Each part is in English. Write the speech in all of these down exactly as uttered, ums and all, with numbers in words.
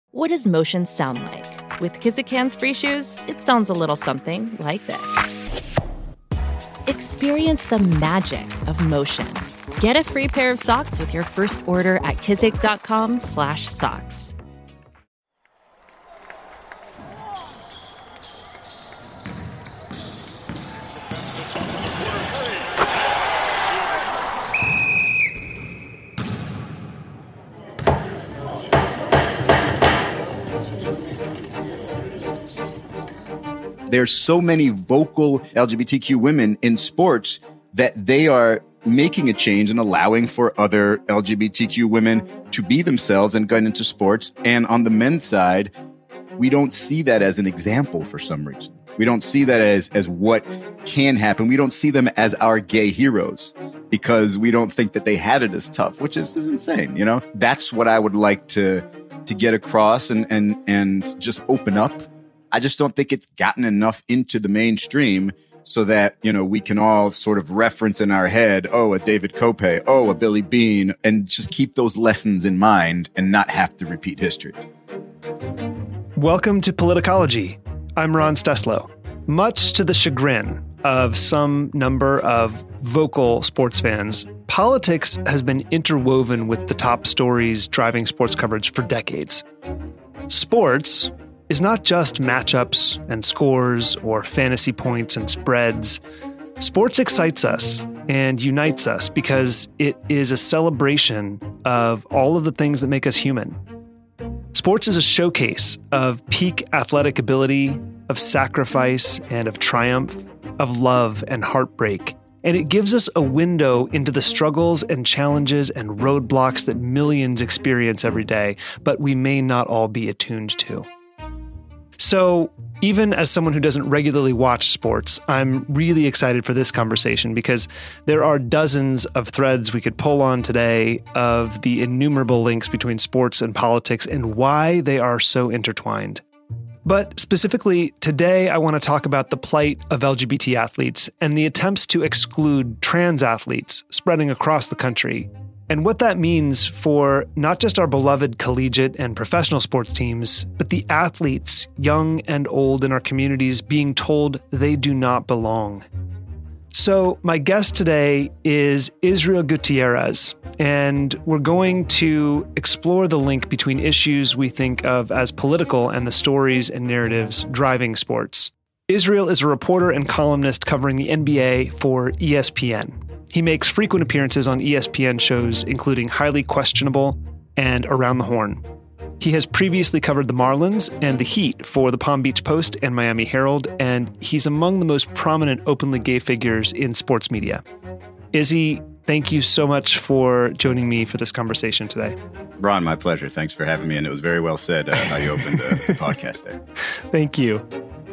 What does motion sound like? With Kizik Hands Free Shoes, it sounds a little something like this. Experience the magic of motion. Get a free pair of socks with your first order at kizik.com slash socks. There's so many vocal L G B T Q women in sports that they are making a change and allowing for other L G B T Q women to be themselves and get into sports. And on the men's side, we don't see that as an example for some reason. We don't see that as, as what can happen. We don't see them as our gay heroes because we don't think that they had it as tough, which is, is insane. You know, that's what I would like to, to get across and, and, and just open up. I just don't think it's gotten enough into the mainstream so that, you know, we can all sort of reference in our head, oh, a David Kope, oh, a Billy Beane, and just keep those lessons in mind and not have to repeat history. Welcome to Politicology. I'm Ron Steslow. Much to the chagrin of some number of vocal sports fans, politics has been interwoven with the top stories driving sports coverage for decades. Sports is not just matchups and scores or fantasy points and spreads. Sports excites us and unites us because it is a celebration of all of the things that make us human. Sports is a showcase of peak athletic ability, of sacrifice and of triumph, of love and heartbreak. And it gives us a window into the struggles and challenges and roadblocks that millions experience every day, but we may not all be attuned to. So even as someone who doesn't regularly watch sports, I'm really excited for this conversation because there are dozens of threads we could pull on today of the innumerable links between sports and politics and why they are so intertwined. But specifically, today I want to talk about the plight of L G B T athletes and the attempts to exclude trans athletes spreading across the country, and what that means for not just our beloved collegiate and professional sports teams, but the athletes, young and old in our communities, being told they do not belong. So my guest today is Israel Gutierrez, and we're going to explore the link between issues we think of as political and the stories and narratives driving sports. Israel is a reporter and columnist covering the N B A for E S P N. He makes frequent appearances on E S P N shows, including Highly Questionable and Around the Horn. He has previously covered the Marlins and the Heat for the Palm Beach Post and Miami Herald, and he's among the most prominent openly gay figures in sports media. Izzy, thank you so much for joining me for this conversation today. Ron, my pleasure. Thanks for having me, and it was very well said uh, how you opened the podcast there. Thank you.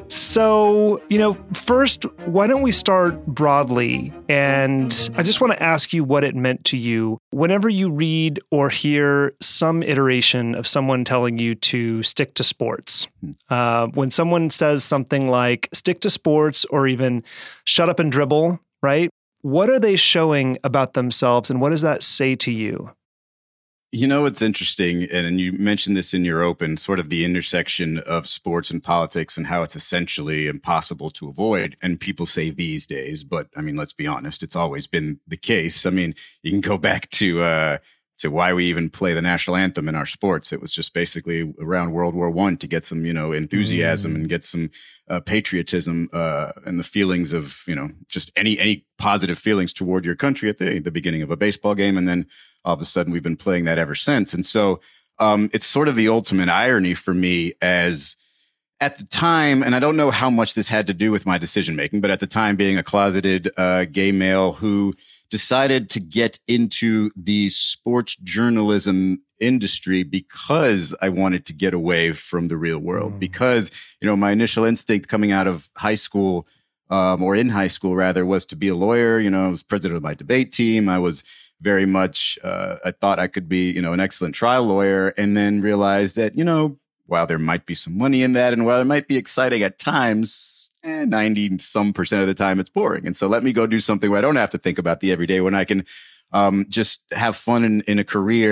So, you know, first, why don't we start broadly? And I just want to ask you what it meant to you whenever you read or hear some iteration of someone telling you to stick to sports. Uh, when someone says something like stick to sports or even shut up and dribble, right? What are they showing about themselves and what does that say to you? You know, it's interesting, and you mentioned this in your open, sort of the intersection of sports and politics and how it's essentially impossible to avoid. And people say these days, but I mean, let's be honest, it's always been the case. I mean, you can go back to uh, to why we even play the national anthem in our sports. It was just basically around World War One to get some, you know, enthusiasm mm. and get some uh, patriotism uh, and the feelings of, you know, just any any positive feelings toward your country at the, the beginning of a baseball game. And then all of a sudden we've been playing that ever since. And so um, it's sort of the ultimate irony for me as at the time, and I don't know how much this had to do with my decision making, but at the time being a closeted uh, gay male who decided to get into the sports journalism industry because I wanted to get away from the real world. Mm. Because, you know, my initial instinct coming out of high school, um, or in high school rather, was to be a lawyer. You know, I was president of my debate team. I was very much, uh, I thought I could be, you know, an excellent trial lawyer, and then realized that, you know, while there might be some money in that and while it might be exciting at times, eh, ninety some percent of the time it's boring. And so let me go do something where I don't have to think about the everyday, when I can um, just have fun in, in a career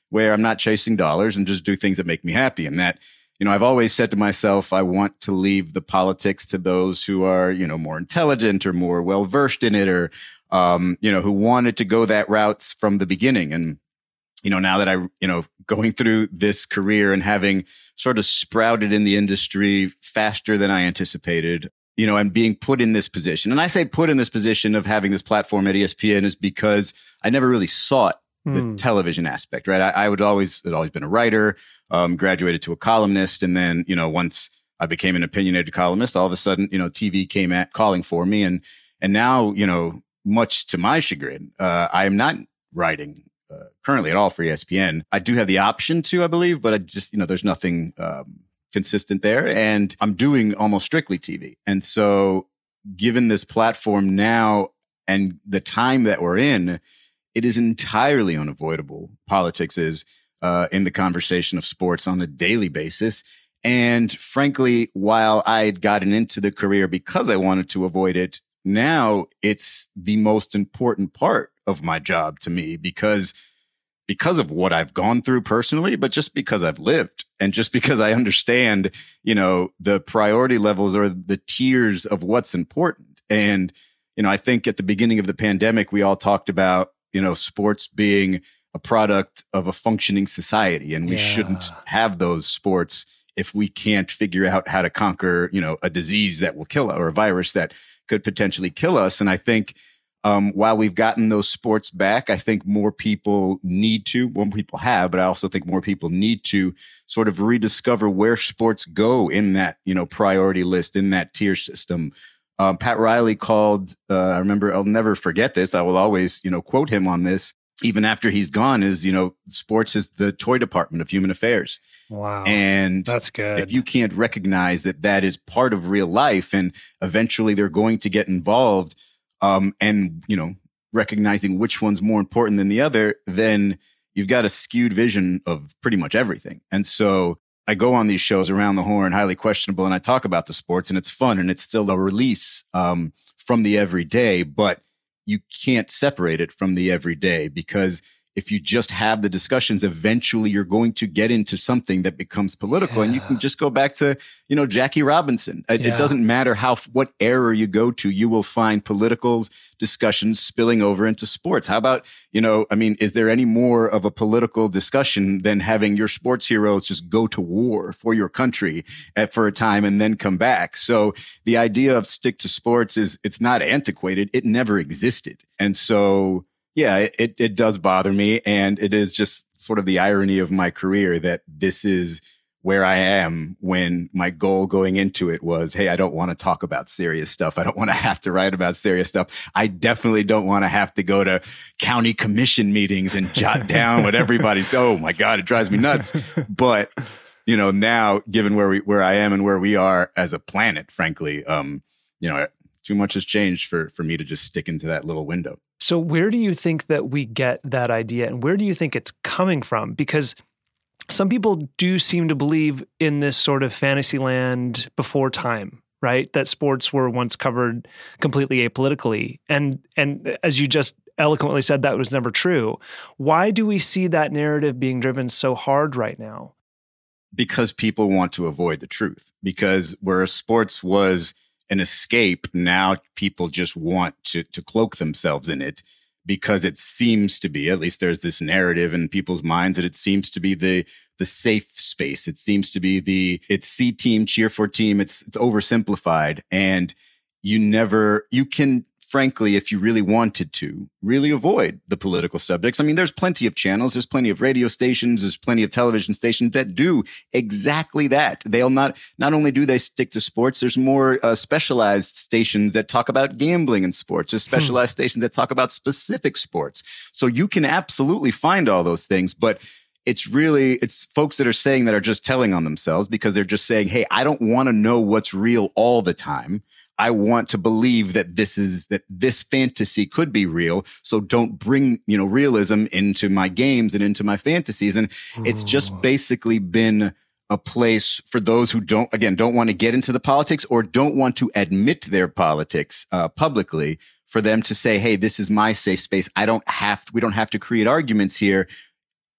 where I'm not chasing dollars and just do things that make me happy. And that, you know, I've always said to myself, I want to leave the politics to those who are, you know, more intelligent or more well-versed in it, or, um, you know, who wanted to go that route from the beginning. And, you know, now that I, you know, going through this career and having sort of sprouted in the industry faster than I anticipated, you know, and being put in this position. And I say put in this position of having this platform at E S P N is because I never really sought the mm. television aspect, right? I, I would always, had always been a writer, um, graduated to a columnist. And then, you know, once I became an opinionated columnist, all of a sudden, you know, T V came at calling for me. And, and now, you know, much to my chagrin, uh, I am not writing uh, currently at all for E S P N. I do have the option to, I believe, but I just, you know, there's nothing, um, consistent there, and I'm doing almost strictly T V. And so given this platform now and the time that we're in, it is entirely unavoidable. Politics is uh, in the conversation of sports on a daily basis. And frankly, while I had gotten into the career because I wanted to avoid it, now it's the most important part of my job to me because because of what I've gone through personally, but just because I've lived and just because I understand, you know, the priority levels or the tiers of what's important. And, you know, I think at the beginning of the pandemic, we all talked about, you know, sports being a product of a functioning society, and we yeah. shouldn't have those sports if we can't figure out how to conquer, you know, a disease that will kill us or a virus that could potentially kill us. And I think, Um, while we've gotten those sports back, I think more people need to, more people have, but I also think more people need to sort of rediscover where sports go in that, you know, priority list, in that tier system. Um, Pat Riley called, uh, I remember, I'll never forget this. I will always, you know, quote him on this, even after he's gone, is, you know, sports is the toy department of human affairs. Wow. And that's good. If you can't recognize that that is part of real life and eventually they're going to get involved, Um, and, you know, recognizing which one's more important than the other, then you've got a skewed vision of pretty much everything. And so I go on these shows around the horn, highly questionable, and I talk about the sports, and it's fun, and it's still a release um, from the everyday, but you can't separate it from the everyday, because if you just have the discussions, eventually you're going to get into something that becomes political. Yeah. And you can just go back to, you know, Jackie Robinson. It, yeah. it doesn't matter how, what era you go to, you will find political discussions spilling over into sports. How about, you know, I mean, is there any more of a political discussion than having your sports heroes just go to war for your country at, for a time and then come back? So the idea of stick to sports is, it's not antiquated. It never existed. And so, yeah, it, it does bother me. And it is just sort of the irony of my career that this is where I am when my goal going into it was, hey, I don't want to talk about serious stuff. I don't want to have to write about serious stuff. I definitely don't want to have to go to county commission meetings and jot down what everybody's, oh my God, it drives me nuts. But, you know, now given where we, where I am and where we are as a planet, frankly, um, you know, too much has changed for, for me to just stick into that little window. So where do you think that we get that idea, and where do you think it's coming from? Because some people do seem to believe in this sort of fantasy land before time, right? That sports were once covered completely apolitically. And, and as you just eloquently said, that was never true. Why do we see that narrative being driven so hard right now? Because people want to avoid the truth. Because whereas sports was an escape, now people just want to to cloak themselves in it, because it seems to be, at least there's this narrative in people's minds, that it seems to be the the safe space. It seems to be the, it's see team, cheer for team. It's it's oversimplified. And you never, you can, frankly, if you really wanted to, really avoid the political subjects. I mean, there's plenty of channels, there's plenty of radio stations, there's plenty of television stations that do exactly that. They'll not, not only do they stick to sports, there's more uh, specialized stations that talk about gambling in sports. There's specialized hmm. stations that talk about specific sports. So you can absolutely find all those things, but it's really, it's folks that are saying that are just telling on themselves, because they're just saying, hey, I don't want to know what's real all the time. I want to believe that this is, that this fantasy could be real. So don't bring, you know, realism into my games and into my fantasies. And it's just basically been a place for those who don't, again, don't want to get into the politics or don't want to admit their politics uh, publicly, for them to say, hey, this is my safe space. I don't have to, we don't have to create arguments here.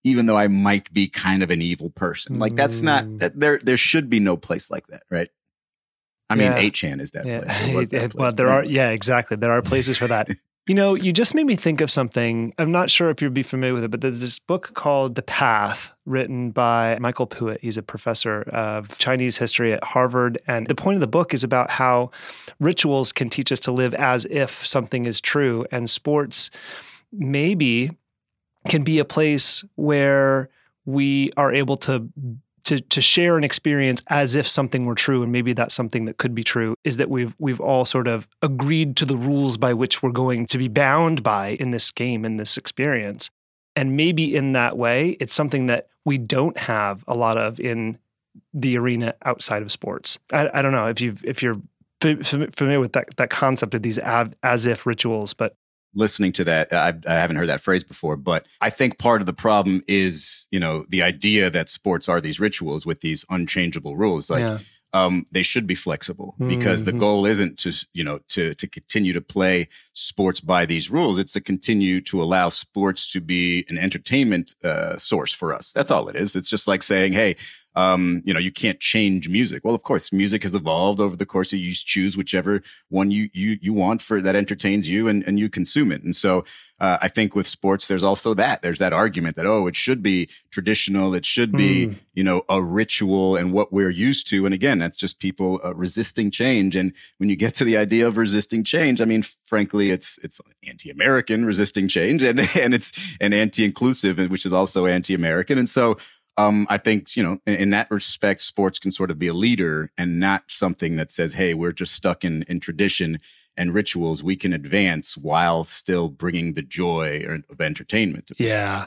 even though I might be kind of an evil person. Like that's not that there. There should be no place like that, right? I mean, Yeah. eight chan is that Yeah. place. It was that Well, place. there are, yeah, exactly. There are places for that. You know, you just made me think of something. I'm not sure if you'd be familiar with it, but there's this book called The Path, written by Michael Puett. He's a professor of Chinese history at Harvard. And the point of the book is about how rituals can teach us to live as if something is true. And sports maybe can be a place where we are able to To, to share an experience as if something were true, and maybe that's something that could be true, is that we've we've all sort of agreed to the rules by which we're going to be bound by in this game, in this experience. And maybe in that way, it's something that we don't have a lot of in the arena outside of sports. I, I don't know if you've if you're f- familiar with that that concept of these av- as if rituals, but listening to that, I, I haven't heard that phrase before, but I think part of the problem is, you know, the idea that sports are these rituals with these unchangeable rules. Like, yeah. um, they should be flexible because Mm-hmm. the goal isn't to, you know, to to continue to play sports by these rules. It's to continue to allow sports to be an entertainment uh, source for us. That's all it is. It's just like saying, hey, Um, you know, you can't change music. Well, of course, music has evolved over the course of you choose whichever one you you you want for that entertains you and, and you consume it. And so uh, I think with sports, there's also that. There's that argument that, oh, it should be traditional. It should be, Mm. you know, a ritual and what we're used to. And again, that's just people uh, resisting change. And when you get to the idea of resisting change, I mean, frankly, it's it's anti-American resisting change and, and it's an anti-inclusive, which is also anti-American. And so Um, I think, you know, in, in that respect, sports can sort of be a leader and not something that says, hey, we're just stuck in, in tradition and rituals. We can advance while still bringing the joy of entertainment. Yeah.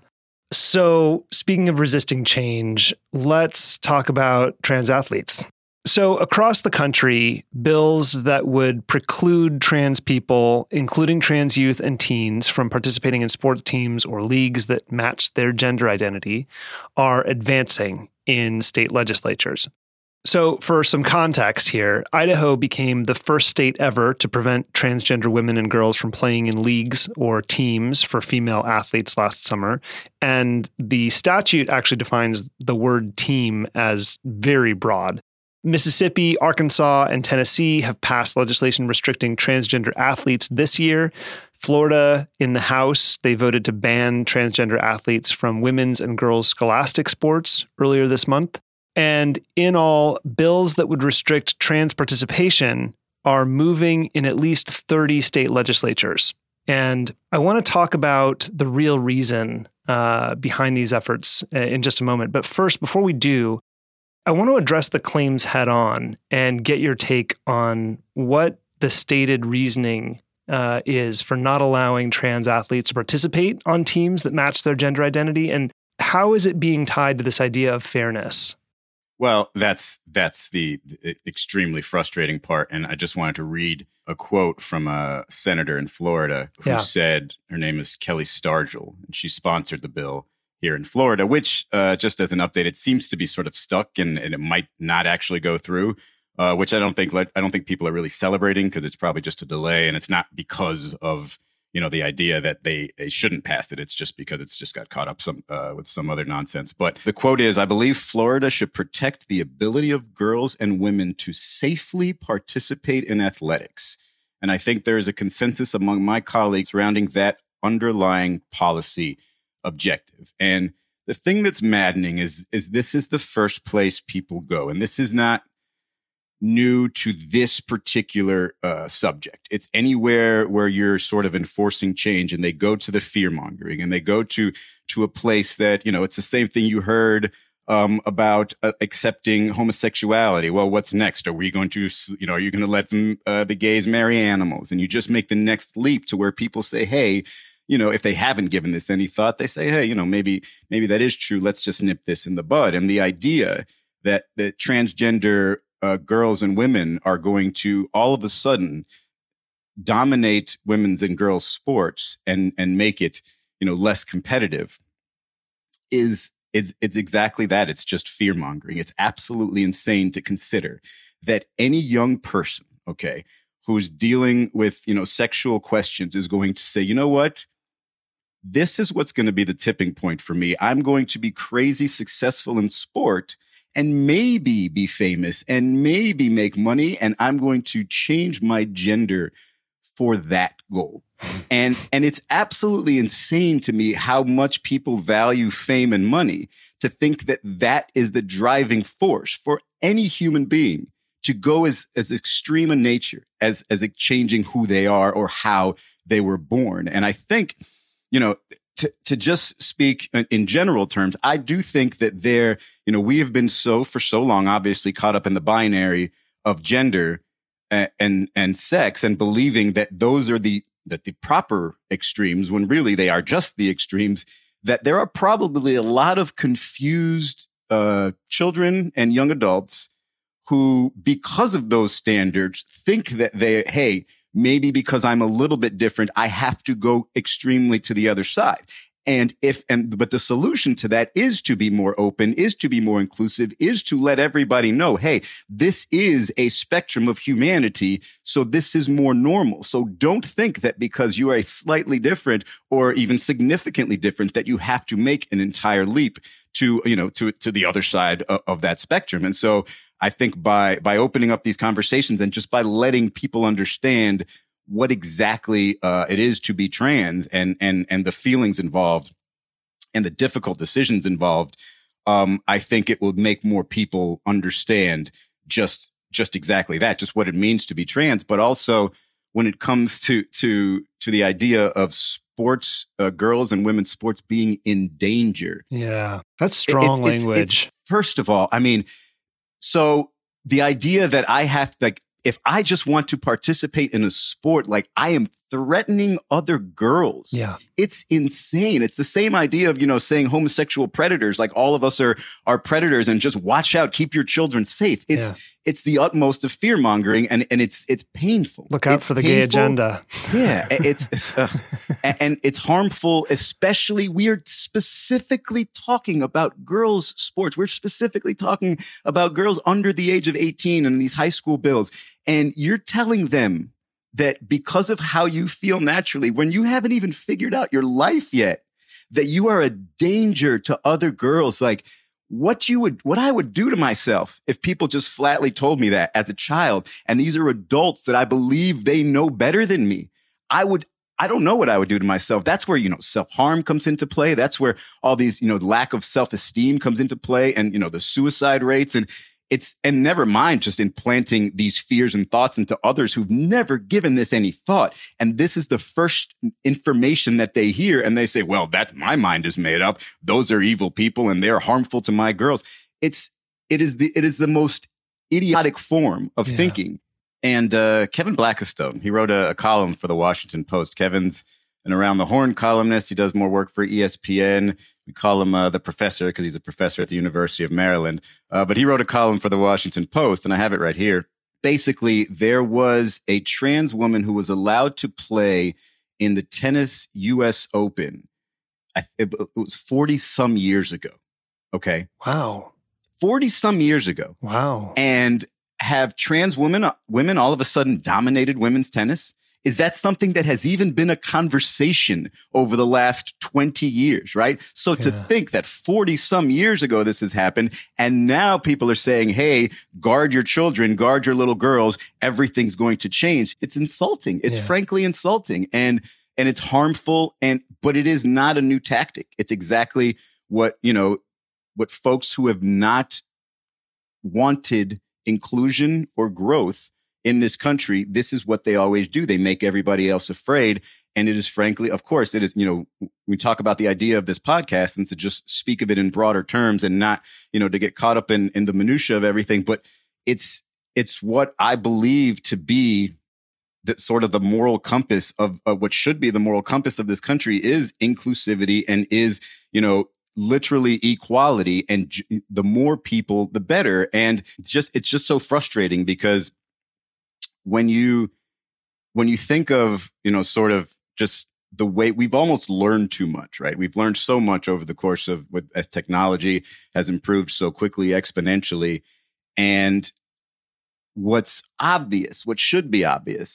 So speaking of resisting change, let's talk about trans athletes. So across the country, bills that would preclude trans people, including trans youth and teens, from participating in sports teams or leagues that match their gender identity are advancing in state legislatures. So for some context here, Idaho became the first state ever to prevent transgender women and girls from playing in leagues or teams for female athletes last summer. And the statute actually defines the word team as very broad. Mississippi, Arkansas, and Tennessee have passed legislation restricting transgender athletes this year. Florida, in the House, they voted to ban transgender athletes from women's and girls' scholastic sports earlier this month. And in all, bills that would restrict trans participation are moving in at least thirty state legislatures. And I want to talk about the real reason uh, behind these efforts in just a moment. But first, before we do, I want to address the claims head on and get your take on what the stated reasoning uh, is for not allowing trans athletes to participate on teams that match their gender identity, and how is it being tied to this idea of fairness? Well, that's that's the, the extremely frustrating part. And I just wanted to read a quote from a senator in Florida who Yeah. said, her name is Kelly Stargel, and she sponsored the bill here in Florida, which uh, just as an update, it seems to be sort of stuck and, and it might not actually go through, uh, which I don't think I don't think people are really celebrating because it's probably just a delay and it's not because of, you know, the idea that they, they shouldn't pass it. It's just because it's just got caught up some uh, with some other nonsense. But the quote is, I believe Florida should protect the ability of girls and women to safely participate in athletics. And I think there is a consensus among my colleagues surrounding that underlying policy objective. And the thing that's maddening is, is this is the first place people go. And this is not new to this particular uh, subject. It's anywhere where you're sort of enforcing change and they go to the fear mongering and they go to, to a place that, you know, it's the same thing you heard um, about uh, accepting homosexuality. Well, what's next? Are we going to, you know, are you going to let them, uh, the gays marry animals? And you just make the next leap to where people say, hey, you know, if they haven't given this any thought, they say, hey, you know, maybe maybe that is true. Let's just nip this in the bud. And the idea that that transgender uh, girls and women are going to all of a sudden dominate women's and girls' sports and and make it, you know, less competitive is is it's exactly that. It's just fear mongering. It's absolutely insane to consider that any young person, okay, who's dealing with, you know, sexual questions is going to say, you know what? this is what's going to be the tipping point for me. I'm going to be crazy successful in sport and maybe be famous and maybe make money. And I'm going to change my gender for that goal. And, and it's absolutely insane to me how much people value fame and money, to think that that is the driving force for any human being to go as, as extreme in nature as, as it changing who they are or how they were born. And I think, you know, to, to just speak in general terms, I do think that there, you know, we have been so for so long, obviously caught up in the binary of gender and, and, and sex, and believing that those are the, that the proper extremes, when really they are just the extremes, that there are probably a lot of confused uh, children and young adults who, because of those standards, think that they, hey, maybe because I'm a little bit different, I have to go extremely to the other side. And if, and, but the solution to that is to be more open, is to be more inclusive, is to let everybody know, hey, this is a spectrum of humanity. So this is more normal. So don't think that because you are a slightly different or even significantly different, that you have to make an entire leap to, you know, to, to the other side of, of that spectrum. And so I think by, by opening up these conversations and just by letting people understand what exactly uh, it is to be trans, and and and the feelings involved and the difficult decisions involved, um, I think it will make more people understand just just exactly that, just what it means to be trans. But also when it comes to to to the idea of sports, uh, girls and women's sports being in danger. Yeah, that's strong it's, language. It's, it's, first of all, I mean, so the idea that I have to, like, if I just want to participate in a sport, like I am threatening other girls. Yeah. It's insane. It's the same idea of, you know, saying homosexual predators, like all of us are, are predators and just watch out, keep your children safe. It's, yeah. it's the utmost of fear mongering, and, and it's, it's painful. Look out it's for the painful. gay agenda. Yeah. It's, it's uh, and it's harmful, especially we're specifically talking about girls' sports. We're specifically talking about girls under the age of eighteen and these high school bills. And you're telling them that because of how you feel naturally, when you haven't even figured out your life yet, that you are a danger to other girls. Like what you would, what I would do to myself if people just flatly told me that as a child, and these are adults that I believe they know better than me. I would, I don't know what I would do to myself. That's where, you know, self-harm comes into play. That's where all these, you know, lack of self-esteem comes into play, and, you know, the suicide rates. And It's, and never mind just implanting these fears and thoughts into others who've never given this any thought. And this is the first information that they hear. And they say, well, that my mind is made up. Those are evil people and they're harmful to my girls. It's, it is the, it is the most idiotic form of yeah. thinking. And, uh, Kevin Blackistone, he wrote a, a column for the Washington Post. Kevin's an Around the Horn columnist. He does more work for E S P N. We call him uh, the professor because he's a professor at the University of Maryland. Uh, but he wrote a column for the Washington Post, and I have it right here. Basically, there was a trans woman who was allowed to play in the tennis U S Open. I, it, it was forty some years ago. Okay. Wow. forty some years ago. Wow. And have trans women, women all of a sudden dominated women's tennis? Is that something that has even been a conversation over the last twenty years, right? So yeah. to think that forty some years ago this has happened, and now people are saying, hey, guard your children, guard your little girls, everything's going to change. It's insulting. It's yeah. frankly insulting, and and it's harmful, and but it is not a new tactic. It's exactly what, you know, what folks who have not wanted inclusion or growth in this country, this is what they always do. They make everybody else afraid. And it is frankly, of course, it is, you know, we talk about the idea of this podcast and to just speak of it in broader terms and not, you know, to get caught up in, in the minutia of everything. But it's, it's what I believe to be that sort of the moral compass of, of what should be the moral compass of this country is inclusivity and is, you know, literally equality. And j- the more people, the better. And it's just, it's just so frustrating because when you, when you think of, you know, sort of just the way we've almost learned too much, right? We've learned so much over the course of, with, as technology has improved so quickly, exponentially. And what's obvious, what should be obvious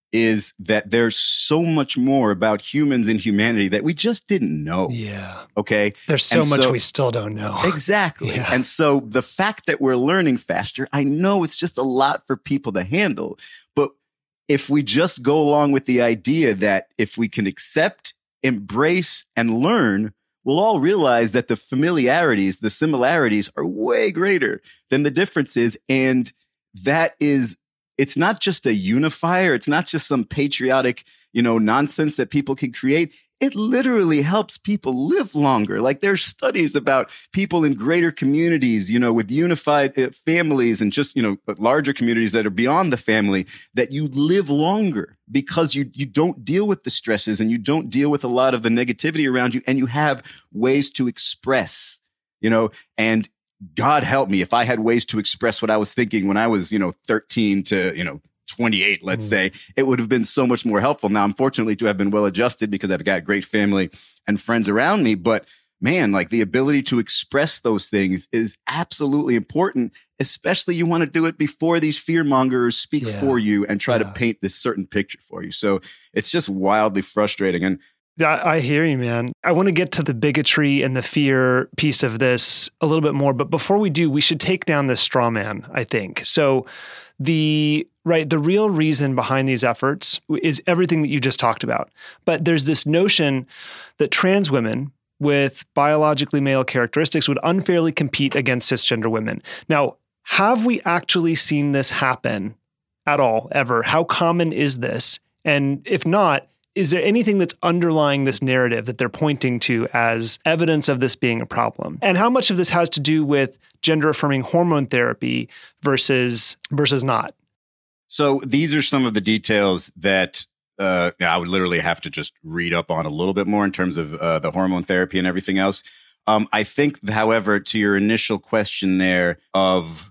is that there's so much more about humans and humanity that we just didn't know. Yeah. Okay. There's so and much so, we still don't know. Exactly. Yeah. And so the fact that we're learning faster, I know it's just a lot for people to handle. But if we just go along with the idea that if we can accept, embrace, and learn, we'll all realize that the familiarities, the similarities are way greater than the differences. And that is, it's not just a unifier. It's not just some patriotic, you know, nonsense that people can create. It literally helps people live longer. Like there's studies about people in greater communities, you know, with unified uh, families and just, you know, larger communities that are beyond the family, that you live longer because you, you don't deal with the stresses and you don't deal with a lot of the negativity around you, and you have ways to express, you know, and God help me if I had ways to express what I was thinking when I was, you know, thirteen to, you know, twenty-eight, let's mm. say, it would have been so much more helpful. Now, I'm fortunate to have been well adjusted because I've got great family and friends around me. But man, like the ability to express those things is absolutely important, especially you want to do it before these fear mongers speak yeah. for you and try yeah. to paint this certain picture for you. So it's just wildly frustrating. And I hear you, man. I want to get to the bigotry and the fear piece of this a little bit more. But before we do, we should take down this straw man, I think. So the right, the real reason behind these efforts is everything that you just talked about. But there's this notion that trans women with biologically male characteristics would unfairly compete against cisgender women. Now, have we actually seen this happen at all, ever? How common is this? And if not, is there anything that's underlying this narrative that they're pointing to as evidence of this being a problem? And how much of this has to do with gender-affirming hormone therapy versus versus not? So these are some of the details that uh, I would literally have to just read up on a little bit more in terms of uh, the hormone therapy and everything else. Um, I think, however, to your initial question there of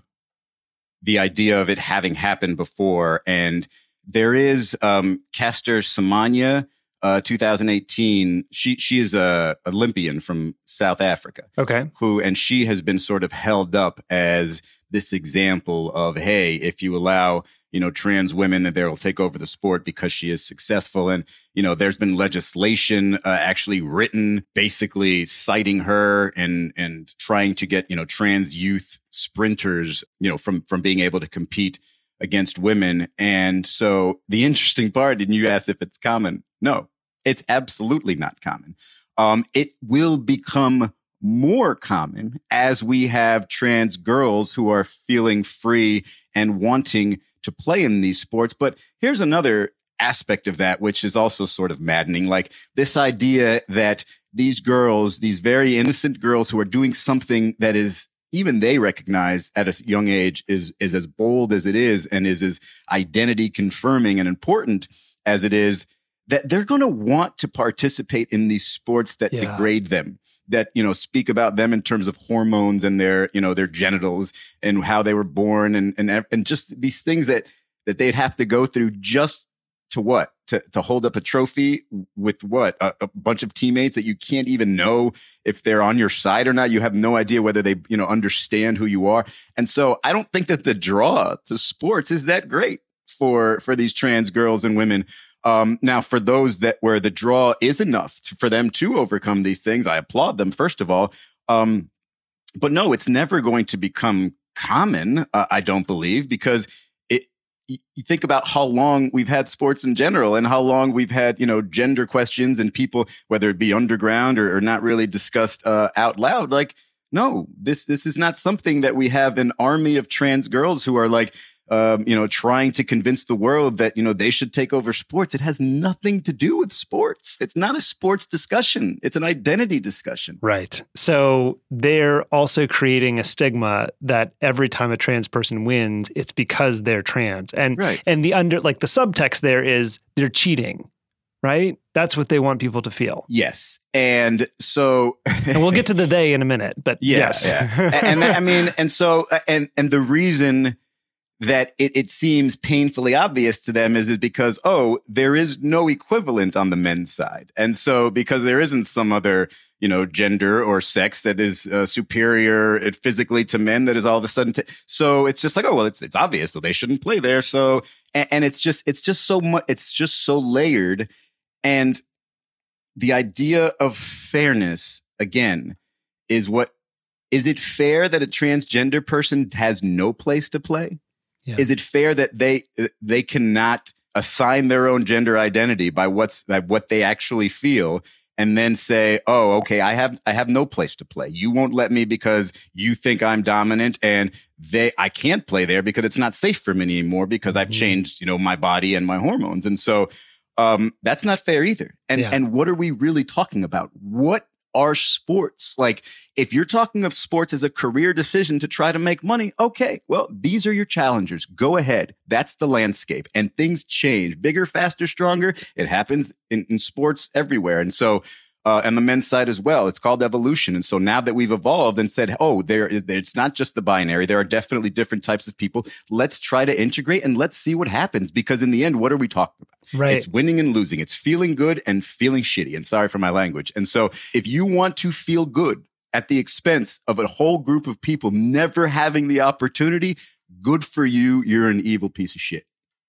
the idea of it having happened before, and there is um, Caster Semenya, uh, two thousand eighteen. She she is a Olympian from South Africa. Okay. Who and she has been sort of held up as this example of, hey, if you allow, you know, trans women, that they'll take over the sport because she is successful. And, you know, there's been legislation uh, actually written basically citing her and and trying to get, you know, trans youth sprinters, you know, from from being able to compete against women. And so the interesting part, and you asked if it's common. No, it's absolutely not common. Um, it will become more common as we have trans girls who are feeling free and wanting to play in these sports. But here's another aspect of that, which is also sort of maddening. Like this idea that these girls, these very innocent girls who are doing something that is even they recognize at a young age is, is as bold as it is and is as identity confirming and important as it is, that they're going to want to participate in these sports that yeah. degrade them, that, you know, speak about them in terms of hormones and their, you know, their genitals and how they were born and, and, and just these things that, that they'd have to go through just to what? To, to hold up a trophy with what? A, a bunch of teammates that you can't even know if they're on your side or not. You have no idea whether they, you know, understand who you are. And so I don't think that the draw to sports is that great for, for these trans girls and women. Um, now, for those that where the draw is enough to, for them to overcome these things, I applaud them, first of all. Um, but no, it's never going to become common, uh, I don't believe, because you think about how long we've had sports in general and how long we've had, you know, gender questions and people, whether it be underground or, or not really discussed uh, out loud. Like, no, this this is not something that we have an army of trans girls who are like, um, you know, trying to convince the world that, you know, they should take over sports. It has nothing to do with sports. It's not a sports discussion. It's an identity discussion. Right. So they're also creating a stigma that every time a trans person wins, it's because they're trans. And, right. and the under, like the subtext there is they're cheating, right? That's what they want people to feel. Yes. And so, and we'll get to the they in a minute, but yeah, yes. Yeah. And, and I mean, and so, and, and the reason that it, it seems painfully obvious to them is it because, oh, there is no equivalent on the men's side. And so because there isn't some other, you know, gender or sex that is uh, superior physically to men that is all of a sudden. T- so it's just like, oh, well, it's it's obvious. So they shouldn't play there. So and, and it's just it's just so much. It's just so layered. And the idea of fairness, again, is what is it fair that a transgender person has no place to play? Yeah. Is it fair that they they cannot assign their own gender identity by what's by what they actually feel, and then say, "Oh, okay, I have I have no place to play. You won't let me because you think I'm dominant, and they I can't play there because it's not safe for me anymore because I've mm-hmm. changed, you know, my body and my hormones." And so um, that's not fair either. And yeah. and what are we really talking about? What are sports? Like, if you're talking of sports as a career decision to try to make money, okay, well, these are your challengers. Go ahead. That's the landscape. And things change. Bigger, faster, stronger. It happens in, in sports everywhere. And so, uh, and the men's side as well. It's called evolution. And so now that we've evolved and said, oh, there, it's not just the binary. There are definitely different types of people. Let's try to integrate and let's see what happens. Because in the end, what are we talking about? Right. It's winning and losing. It's feeling good and feeling shitty. And sorry for my language. And so if you want to feel good at the expense of a whole group of people never having the opportunity, good for you. You're an evil piece of shit.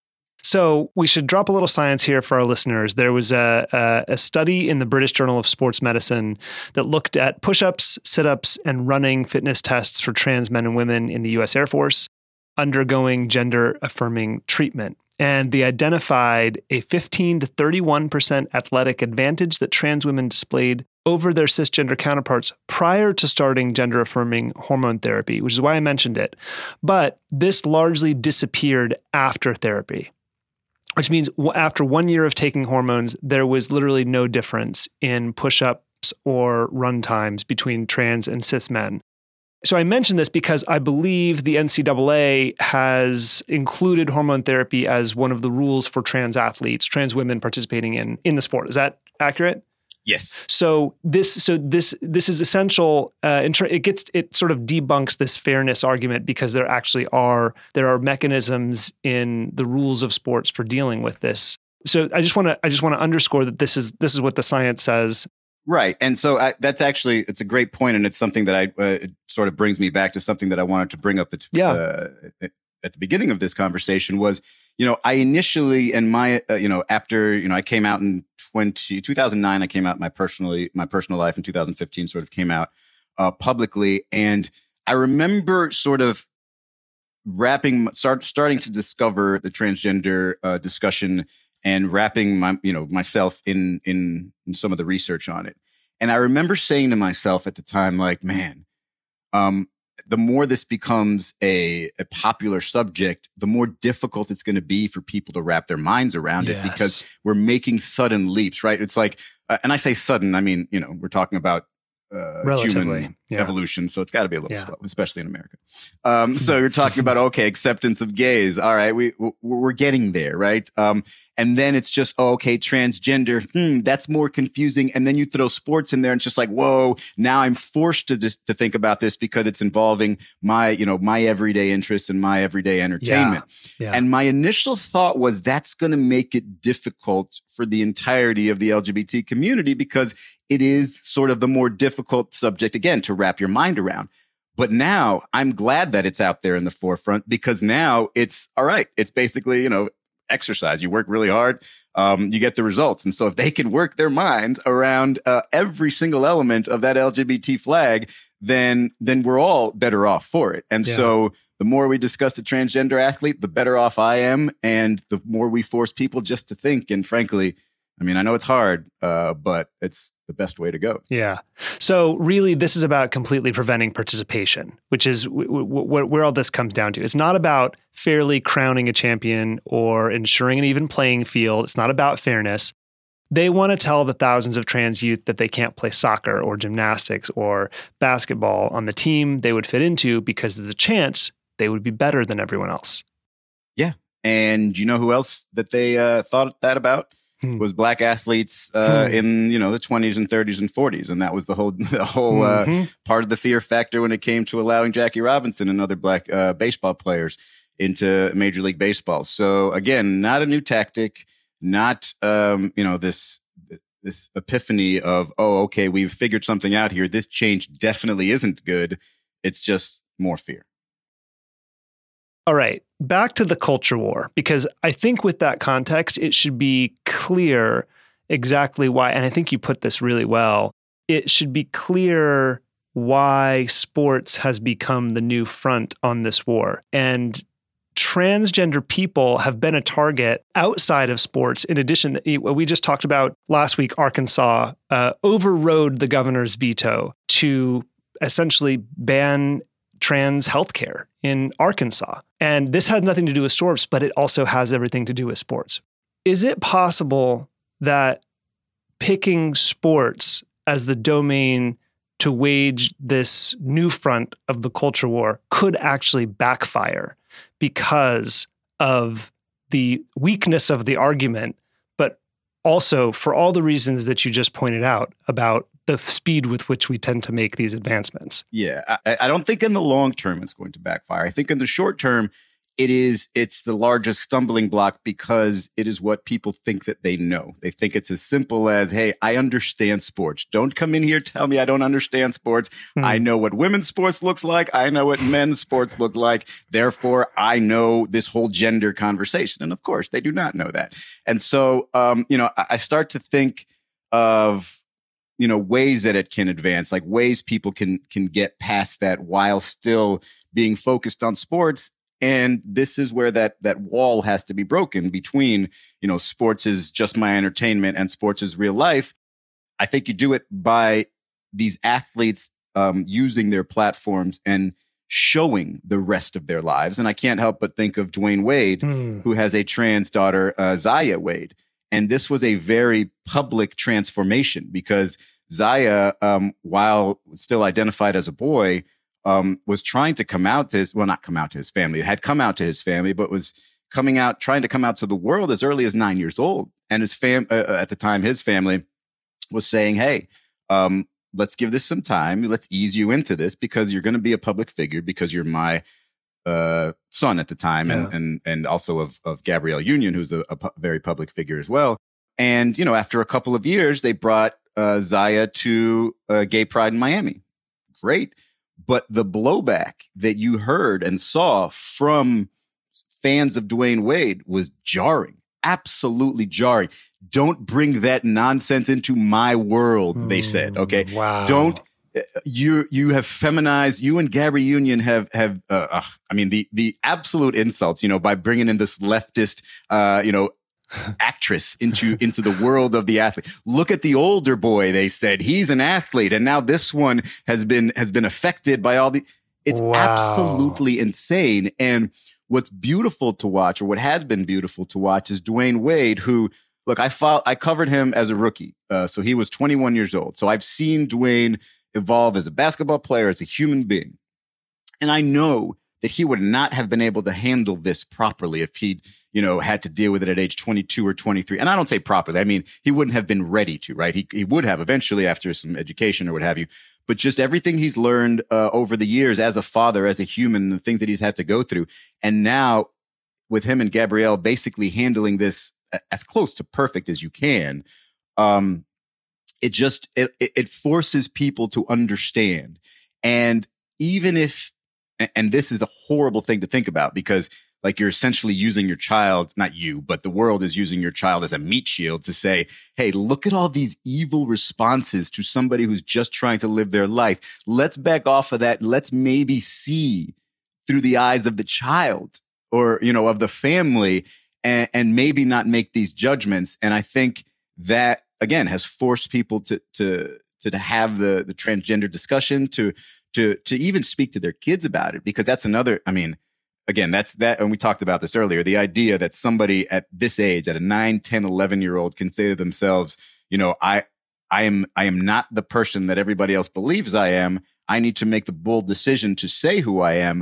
So we should drop a little science here for our listeners. There was a, a, a study in the British Journal of Sports Medicine that looked at push-ups, sit-ups, and running fitness tests for trans men and women in the U S Air Force undergoing gender-affirming treatment. And they identified a fifteen to thirty-one percent athletic advantage that trans women displayed over their cisgender counterparts prior to starting gender-affirming hormone therapy, which is why I mentioned it. But this largely disappeared after therapy, which means after one year of taking hormones, there was literally no difference in push-ups or run times between trans and cis men. So I mention this because I believe the N C double A has included hormone therapy as one of the rules for trans athletes, trans women participating in, in the sport. Is that accurate? Yes. So this, so this, this is essential. Uh, in ter- it gets, it sort of debunks this fairness argument because there actually are there are mechanisms in the rules of sports for dealing with this. So I just want to I just want to underscore that this is this is what the science says. Right. And so I, that's actually, it's a great point. And it's something that I, uh, it sort of brings me back to something that I wanted to bring up at, yeah. uh, at the beginning of this conversation was, you know, I initially, and my, uh, you know, after, you know, I came out in twenty, two thousand nine, I came out my personally, my personal life in two thousand fifteen sort of came out uh, publicly. And I remember sort of wrapping, start, starting to discover the transgender uh, discussion and wrapping my, you know, myself in, in, in some of the research on it. And I remember saying to myself at the time, like, man, um, the more this becomes a, a popular subject, the more difficult it's going to be for people to wrap their minds around yes. it because we're making sudden leaps, right? It's like, uh, and I say sudden, I mean, you know, we're talking about uh, human yeah. evolution. So it's got to be a little yeah. slow, especially in America. Um, so you're talking about, okay, acceptance of gays. All right. We, we're getting there. Right. Um, and then it's just, oh, okay, transgender. Hmm, that's more confusing. And then you throw sports in there and it's just like, whoa, now I'm forced to just to think about this because it's involving my, you know, my everyday interests and my everyday entertainment. Yeah. Yeah. And my initial thought was that's going to make it difficult for the entirety of the L G B T community because it is sort of the more difficult subject, again, to wrap your mind around. But now I'm glad that it's out there in the forefront because now it's all right. It's basically, you know, exercise. You work really hard, um, you get the results. And so if they can work their mind around uh, every single element of that L G B T flag, then then we're all better off for it. And yeah. so the more we discuss a transgender athlete, the better off I am. And the more we force people just to think. And frankly, I mean, I know it's hard, uh, but it's the best way to go. Yeah. So really, this is about completely preventing participation, which is w- w- where all this comes down to. It's not about fairly crowning a champion or ensuring an even playing field. It's not about fairness. They want to tell the thousands of trans youth that they can't play soccer or gymnastics or basketball on the team they would fit into because there's a chance they would be better than everyone else. Yeah. And you know who else that they uh, thought that about? Hmm. Was black athletes uh, hmm. in, you know, the twenties and thirties and forties. And that was the whole the whole mm-hmm. uh, part of the fear factor when it came to allowing Jackie Robinson and other black uh, baseball players into Major League Baseball. So again, not a new tactic, not, um, you know, this, this epiphany of, oh, okay, we've figured something out here. This change definitely isn't good. It's just more fear. All right, back to the culture war, because I think with that context, it should be clear exactly why, and I think you put this really well, it should be clear why sports has become the new front on this war. And transgender people have been a target outside of sports. In addition, we just talked about last week, Arkansas uh, overrode the governor's veto to essentially ban trans healthcare in Arkansas. And this has nothing to do with sports, but it also has everything to do with sports. Is it possible that picking sports as the domain to wage this new front of the culture war could actually backfire because of the weakness of the argument, but also for all the reasons that you just pointed out about the speed with which we tend to make these advancements? Yeah, I, I don't think in the long term it's going to backfire. I think in the short term, it is, it's the largest stumbling block because it is what people think that they know. They think it's as simple as, hey, I understand sports. Don't come in here, tell me I don't understand sports. Mm. I know what women's sports looks like. I know what men's sports look like. Therefore, I know this whole gender conversation. And of course, they do not know that. And so, um, you know, I, I start to think of, you know, ways that it can advance, like ways people can, can get past that while still being focused on sports. And this is where that that wall has to be broken between, you know, sports is just my entertainment and sports is real life. I think you do it by these athletes um, using their platforms and showing the rest of their lives. And I can't help but think of Dwayne Wade, mm. who has a trans daughter, uh, Zaya Wade. And this was a very public transformation because Zaya, um, while still identified as a boy, Um, was trying to come out to his, well, not come out to his family. It had come out to his family, but was coming out, trying to come out to the world as early as nine years old. And his fam, uh, at the time, his family was saying, hey, um, let's give this some time. Let's ease you into this because you're going to be a public figure because you're my uh, son at the time. Yeah. And, and, and also of, of Gabrielle Union, who's a, a pu- very public figure as well. And, you know, after a couple of years, they brought uh, Zaya to uh, Gay Pride in Miami. Great. But the blowback that you heard and saw from fans of Dwayne Wade was jarring, absolutely jarring. Don't bring that nonsense into my world, they said. Okay, wow. Don't you? You have feminized. You and Gabby Union have have. Uh, uh, I mean, the the absolute insults. You know, by bringing in this leftist. Uh, you know. actress into into the world of the athlete. Look at the older boy, they said. He's an athlete. And now this one has been has been affected by all the it's wow. absolutely insane. And what's beautiful to watch, or what has been beautiful to watch, is Dwayne Wade, who look, I follow, I covered him as a rookie. Uh, so he was twenty-one years old. So I've seen Dwayne evolve as a basketball player, as a human being. And I know that he would not have been able to handle this properly if he'd, you know, had to deal with it at age twenty-two or twenty-three. And I don't say properly. I mean, he wouldn't have been ready to, right? He he would have eventually after some education or what have you. But just everything he's learned uh, over the years as a father, as a human, the things that he's had to go through. And now with him and Gabrielle basically handling this as close to perfect as you can, um, it just, it, it forces people to understand. And even if, and this is a horrible thing to think about because like you're essentially using your child, not you, but the world is using your child as a meat shield to say, hey, look at all these evil responses to somebody who's just trying to live their life. Let's back off of that. Let's maybe see through the eyes of the child or, you know, of the family and, and maybe not make these judgments. And I think that, again, has forced people to, to, to have the, the transgender discussion, to, to, to even speak to their kids about it, because that's another, I mean, again, that's that. And we talked about this earlier, the idea that somebody at this age, at a nine, ten, eleven year old can say to themselves, you know, I, I am, I am not the person that everybody else believes I am. I need to make the bold decision to say who I am.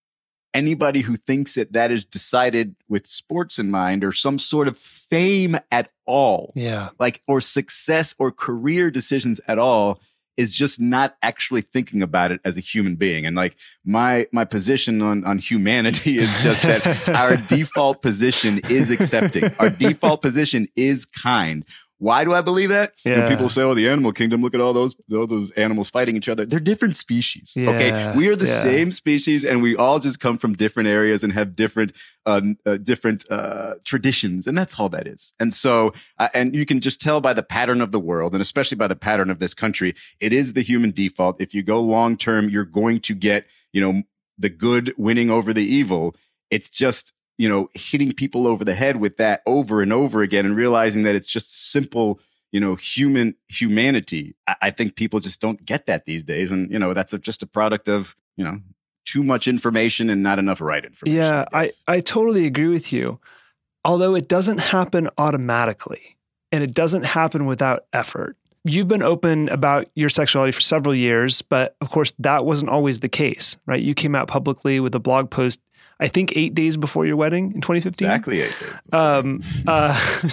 Anybody who thinks that that is decided with sports in mind or some sort of fame at all, yeah, like, or success or career decisions at all, is just not actually thinking about it as a human being. And like my my position on, on humanity is just that our default position is accepting. Our default position is kind. Why do I believe that? Yeah. You know, people say, oh, the animal kingdom, look at all those, all those animals fighting each other. They're different species. Yeah. Okay. We are the Yeah. same species and we all just come from different areas and have different, uh, uh, different, uh, traditions. And that's all that is. And so, uh, and you can just tell by the pattern of the world and especially by the pattern of this country, it is the human default. If you go long term, you're going to get, you know, the good winning over the evil. It's just, you know, hitting people over the head with that over and over again and realizing that it's just simple, you know, human humanity. I, I think people just don't get that these days. And, you know, that's a, just a product of, you know, too much information and not enough right information. Yeah, I, I, I totally agree with you. Although it doesn't happen automatically and it doesn't happen without effort. You've been open about your sexuality for several years, but of course that wasn't always the case, right? You came out publicly with a blog post I think eight days before your wedding in twenty fifteen. Exactly eight days. Um, uh,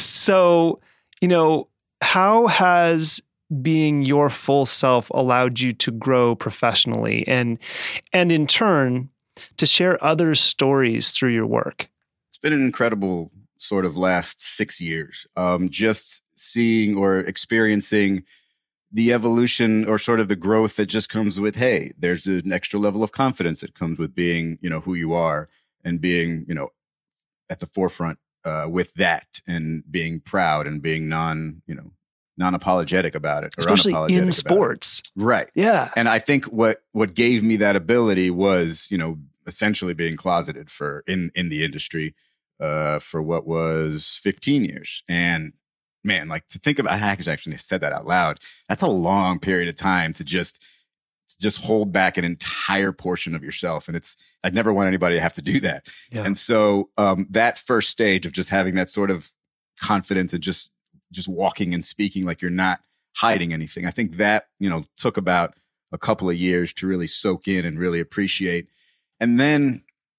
so, you know, how has being your full self allowed you to grow professionally and, and in turn, to share others' stories through your work? It's been an incredible sort of last six years. Um, just seeing or experiencing the evolution or sort of the growth that just comes with, hey, there's an extra level of confidence that comes with being, you know, who you are and being, you know, at the forefront uh, with that and being proud and being non, you know, non-apologetic about it. Or especially unapologetic in sports. About it. Right. Yeah. And I think what, what gave me that ability was, you know, essentially being closeted for in, in the industry uh, for what was fifteen years. And man, like to think of, I actually said that out loud. That's a long period of time to just, to just hold back an entire portion of yourself. And it's, I'd never want anybody to have to do that. Yeah. And so um, that first stage of just having that sort of confidence and just, just walking and speaking like you're not hiding anything. I think that, you know, took about a couple of years to really soak in and really appreciate. And then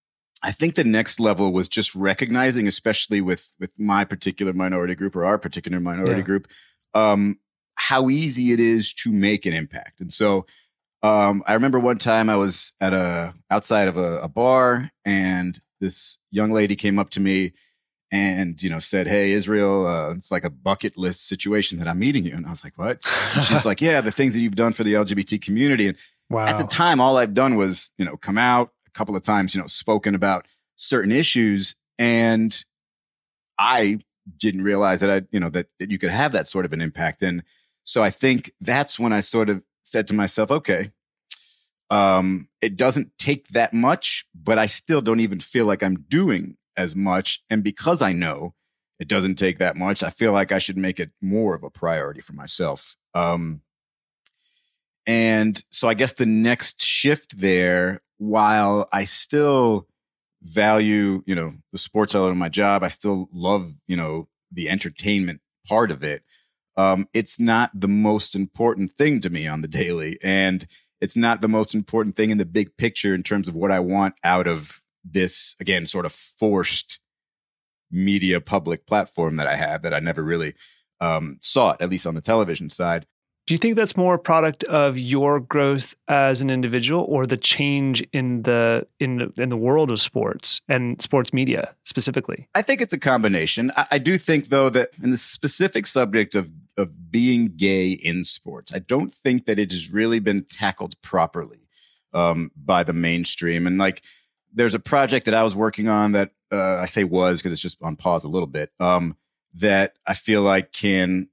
I think the next level was just recognizing, especially with, with my particular minority group or our particular minority Yeah. group, um, how easy it is to make an impact. And so um, I remember one time I was at a, outside of a, a bar and this young lady came up to me and, you know, said, hey, Israel, uh, it's like a bucket list situation that I'm meeting you. And I was like, what? And she's like, yeah, the things that you've done for the L G B T community. And Wow. at the time, all I've done was, you know, come out a couple of times, you know, spoken about certain issues. And I didn't realize that I, you know, that, that you could have that sort of an impact. And so I think that's when I sort of said to myself, okay, um, it doesn't take that much, but I still don't even feel like I'm doing as much. And because I know it doesn't take that much, I feel like I should make it more of a priority for myself. Um, and so I guess the next shift there, while I still value, you know, the sports element of my job, I still love, you know, the entertainment part of it. Um, it's not the most important thing to me on the daily. And it's not the most important thing in the big picture in terms of what I want out of this, again, sort of forced media public platform that I have that I never really um, sought, at least on the television side. Do you think that's more a product of your growth as an individual or the change in the in the, in the world of sports and sports media specifically? I think it's a combination. I, I do think, though, that in the specific subject of of being gay in sports, I don't think that it has really been tackled properly um, by the mainstream. And like, there's a project that I was working on that uh, I say was because it's just on pause a little bit, um, that I feel like can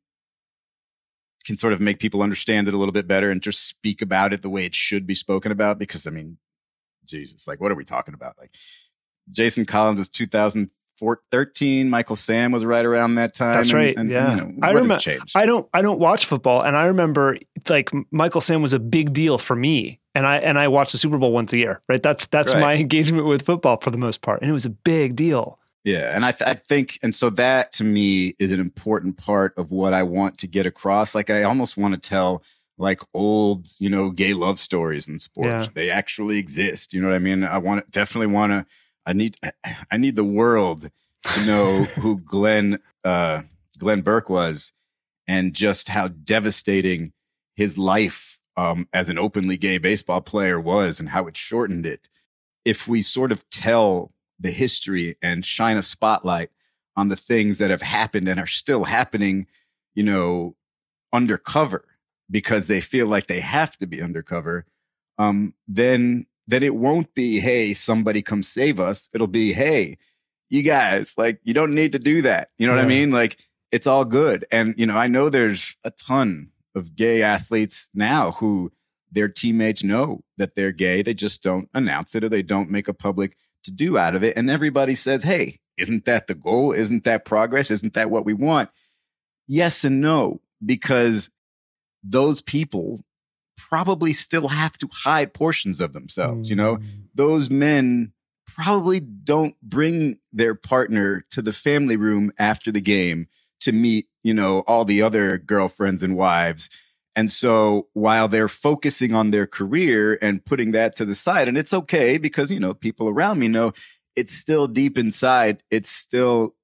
can sort of make people understand it a little bit better and just speak about it the way it should be spoken about. Because I mean, Jesus, like, what are we talking about? Like, Jason Collins is two thousand thirteen. Michael Sam was right around that time. That's and, right. And, yeah, you know, I what remember. has changed? I don't. I don't watch football, and I remember like Michael Sam was a big deal for me, and I and I watched the Super Bowl once a year. Right. That's that's Right. my engagement with football for the most part, and it was a big deal. Yeah. And I, th- I think, and so that to me is an important part of what I want to get across. Like, I almost want to tell like old, you know, gay love stories in sports. Yeah. They actually exist. You know what I mean? I want to definitely want to, I need, I need the world to know who Glenn, uh, Glenn Burke was and just how devastating his life um, as an openly gay baseball player was and how it shortened it. If we sort of tell the history and shine a spotlight on the things that have happened and are still happening, you know, undercover because they feel like they have to be undercover, um, then, then it won't be, hey, somebody come save us. It'll be, hey, you guys, like, you don't need to do that. You know yeah. what I mean? Like, it's all good. And, you know, I know there's a ton of gay athletes now who their teammates know that they're gay. They just don't announce it or they don't make a public to-do out of it. And everybody says, hey, isn't that the goal? Isn't that progress? Isn't that what we want? Yes and no, because those people probably still have to hide portions of themselves. Mm. You know, those men probably don't bring their partner to the family room after the game to meet, you know, all the other girlfriends and wives. And so while they're focusing on their career and putting that to the side, and it's okay because, you know, people around me know it's still deep inside. It's still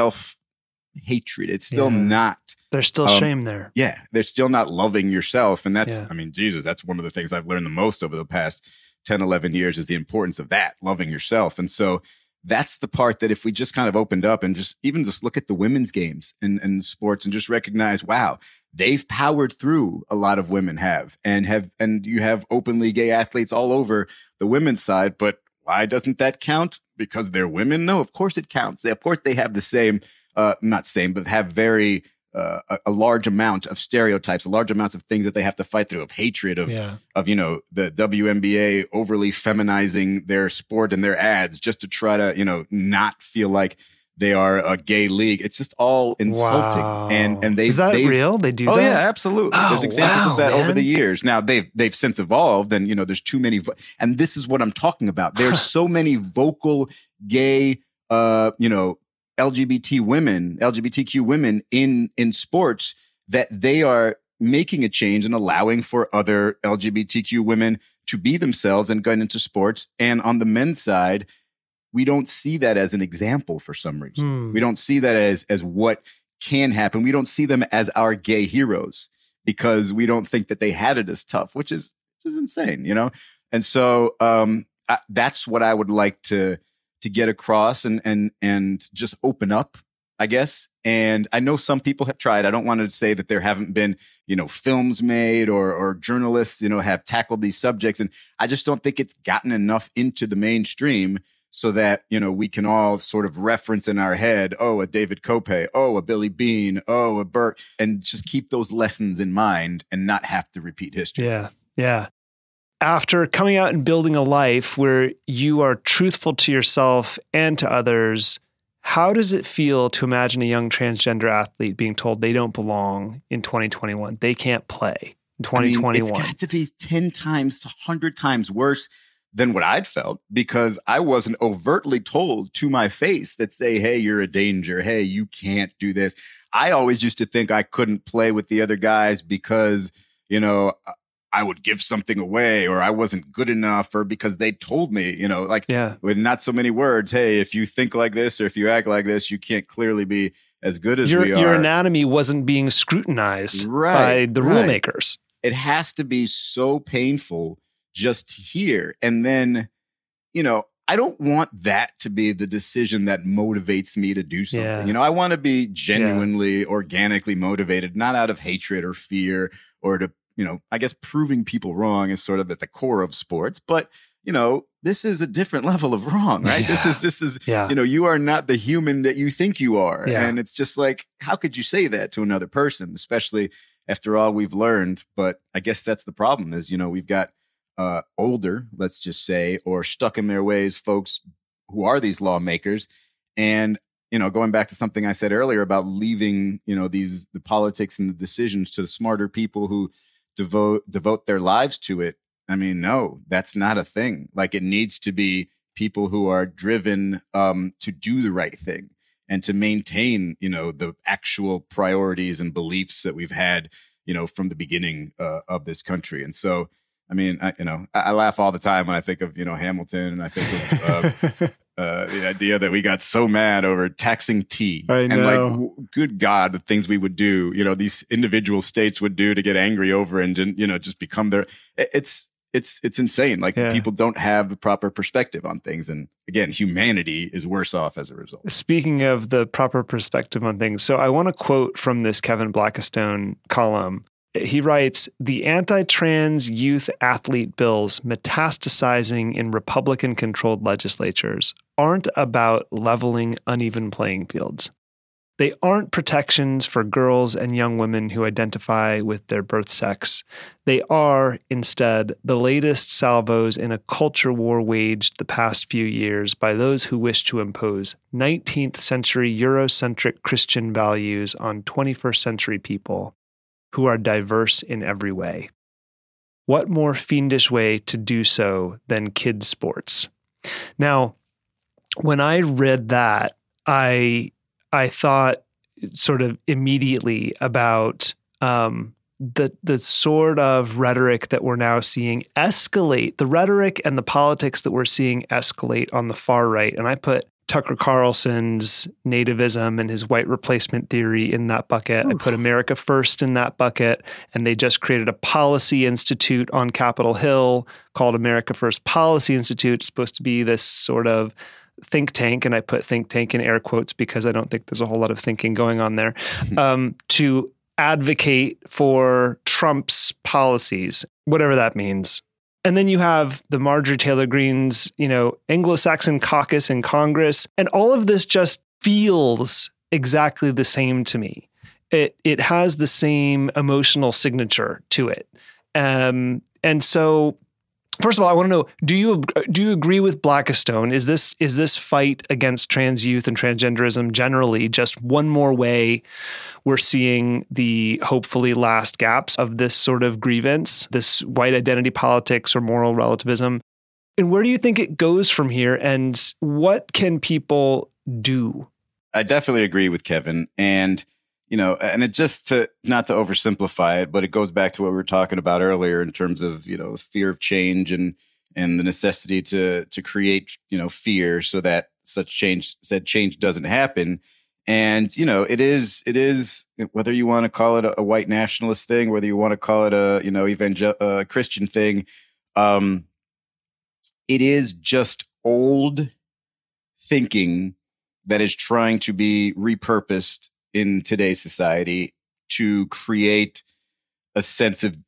self-hatred. It's still yeah. not. There's still um, shame there. Yeah. They're still not loving yourself. And that's, yeah. I mean, Jesus, that's one of the things I've learned the most over the past ten, eleven years is the importance of that, loving yourself. And so that's the part that if we just kind of opened up and just even just look at the women's games and, and sports and just recognize, wow, they've powered through, a lot of women have, and have, and you have openly gay athletes all over the women's side. But why doesn't that count? Because they're women? No, of course it counts. They, of course they have the same, uh, not same, but have very, uh, a, a large amount of stereotypes, a large amounts of things that they have to fight through, of hatred, of, yeah. of, you know, the W N B A overly feminizing their sport and their ads just to try to, you know, not feel like they are a gay league. It's just all insulting. Wow. And, and they, is that real? They do oh, that? Oh yeah, absolutely. Oh, there's examples wow, of that man. over the years. Now they've, they've since evolved and, you know, there's too many, vo- and this is what I'm talking about. There's so many vocal gay, uh, you know, L G B T women, L G B T Q women in, in sports that they are making a change and allowing for other L G B T Q women to be themselves and going into sports. And on the men's side, we don't see that as an example for some reason. Hmm. We don't see that as, as what can happen. We don't see them as our gay heroes because we don't think that they had it as tough, which is, which is insane, you know? And so, um, I, that's what I would like to, to get across and, and, and just open up, I guess. And I know some people have tried. I don't want to say that there haven't been, you know, films made or, or journalists, you know, have tackled these subjects. And I just don't think it's gotten enough into the mainstream so that, you know, we can all sort of reference in our head, oh, a David Kope, oh, a Billy Beane, oh, a Burke, and just keep those lessons in mind and not have to repeat history. Yeah. Yeah. After coming out and building a life where you are truthful to yourself and to others, how does it feel to imagine a young transgender athlete being told they don't belong in twenty twenty-one? They can't play in twenty twenty-one. I mean, it's got to be ten times, one hundred times worse than what I'd felt because I wasn't overtly told to my face that say, hey, you're a danger. Hey, you can't do this. I always used to think I couldn't play with the other guys because, you know, I would give something away or I wasn't good enough or because they told me, you know, like yeah. with not so many words, hey, if you think like this or if you act like this, you can't clearly be as good as your, we are. Your anatomy wasn't being scrutinized right, by the right. rule makers. It has to be so painful just to hear. And then, you know, I don't want that to be the decision that motivates me to do something. Yeah. You know, I want to be genuinely, yeah. organically motivated, not out of hatred or fear or to, you know, I guess proving people wrong is sort of at the core of sports, but you know, this is a different level of wrong, right? Yeah. This is, this is, yeah. you know, you are not the human that you think you are. Yeah. And it's just like, how could you say that to another person, especially after all we've learned? But I guess that's the problem is, you know, we've got uh, older, let's just say, or stuck in their ways folks who are these lawmakers. And, you know, going back to something I said earlier about leaving, you know, these, the politics and the decisions to the smarter people who devote, devote their lives to it. I mean, no, that's not a thing. Like it needs to be people who are driven um, to do the right thing and to maintain, you know, the actual priorities and beliefs that we've had, you know, from the beginning uh, of this country. And so, I mean, I, you know, I, I laugh all the time when I think of, you know, Hamilton and I think of, uh, Uh, the idea that we got so mad over taxing tea. I know. And like, w- good God, the things we would do, you know, these individual states would do to get angry over and, you know, just become their, it's, it's, it's insane. Like Yeah. people don't have the proper perspective on things. And again, humanity is worse off as a result. Speaking of the proper perspective on things, so I want to quote from this Kevin Blackistone column. He writes, "The anti-trans youth athlete bills metastasizing in Republican-controlled legislatures aren't about leveling uneven playing fields. They aren't protections for girls and young women who identify with their birth sex. They are, instead, the latest salvos in a culture war waged the past few years by those who wish to impose nineteenth century Eurocentric Christian values on twenty-first century people who are diverse in every way. What more fiendish way to do so than kids' sports?" Now, when I read that, I I thought sort of immediately about um, the the sort of rhetoric that we're now seeing escalate, the rhetoric and the politics that we're seeing escalate on the far right. And I put Tucker Carlson's nativism and his white replacement theory in that bucket. Oof. I put America First in that bucket, and they just created a policy institute on Capitol Hill called America First Policy Institute. It's supposed to be this sort of think tank, and I put think tank in air quotes because I don't think there's a whole lot of thinking going on there, um, to advocate for Trump's policies, whatever that means. And then you have the Marjorie Taylor Greene's, you know, Anglo-Saxon caucus in Congress. And all of this just feels exactly the same to me. It it has the same emotional signature to it. Um, and so, first of all, I want to know, do you do you agree with Blackistone? Is this is this fight against trans youth and transgenderism generally just one more way we're seeing the hopefully last gaps of this sort of grievance, this white identity politics or moral relativism? And where do you think it goes from here? And what can people do? I definitely agree with Kevin. And, you know, and it's just to not to oversimplify it, but it goes back to what we were talking about earlier in terms of, you know, fear of change and and the necessity to to create, you know, fear so that such change said change doesn't happen. And, you know, it is it is whether you want to call it a, a white nationalist thing, whether you want to call it a, you know, evangel uh, Christian thing, um, it is just old thinking that is trying to be repurposed in today's society to create a sense of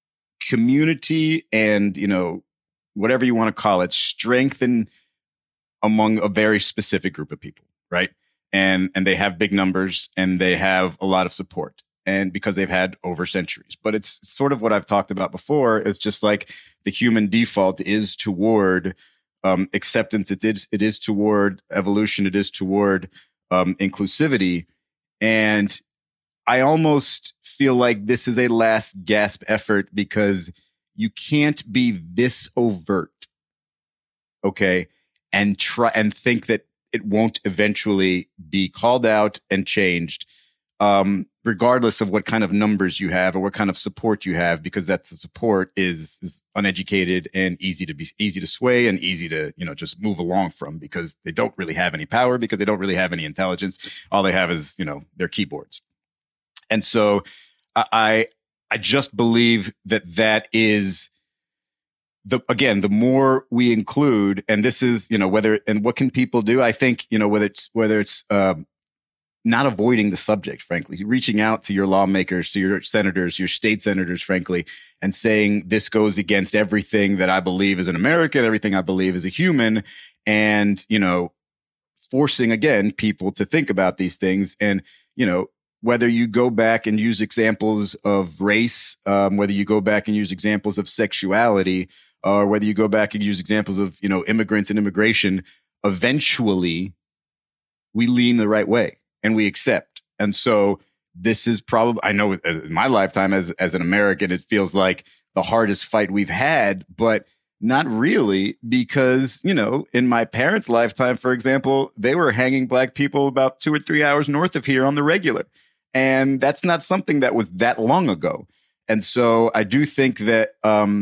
community and, you know, whatever you want to call it, strengthen among a very specific group of people, right? And and they have big numbers and they have a lot of support, and because they've had over centuries. But it's sort of what I've talked about before. Is just like the human default is toward um, acceptance. It is it is toward evolution. It is toward um, inclusivity. And I almost feel like this is a last gasp effort because you can't be this overt, okay, and try and think that it won't eventually be called out and changed, um, regardless of what kind of numbers you have or what kind of support you have, because that the support is, is uneducated and easy to be easy to sway and easy to, you know, just move along from, because they don't really have any power, because they don't really have any intelligence. All they have is, you know, their keyboards. And so I I just believe that that is the, again, the more we include, and this is, you know, whether, and what can people do? I think, you know, whether it's, whether it's, um, not avoiding the subject, frankly, reaching out to your lawmakers, to your senators, your state senators, frankly, and saying this goes against everything that I believe as an American, everything I believe as a human, and, you know, forcing, again, people to think about these things. And, you know, whether you go back and use examples of race, um, whether you go back and use examples of sexuality, or whether you go back and use examples of, you know, immigrants and immigration, eventually we lean the right way and we accept. And so this is probably, I know in my lifetime as, as an American, it feels like the hardest fight we've had, but not really, because, you know, in my parents' lifetime, for example, they were hanging Black people about two or three hours north of here on the regular. And that's not something that was that long ago. And so I do think that, um,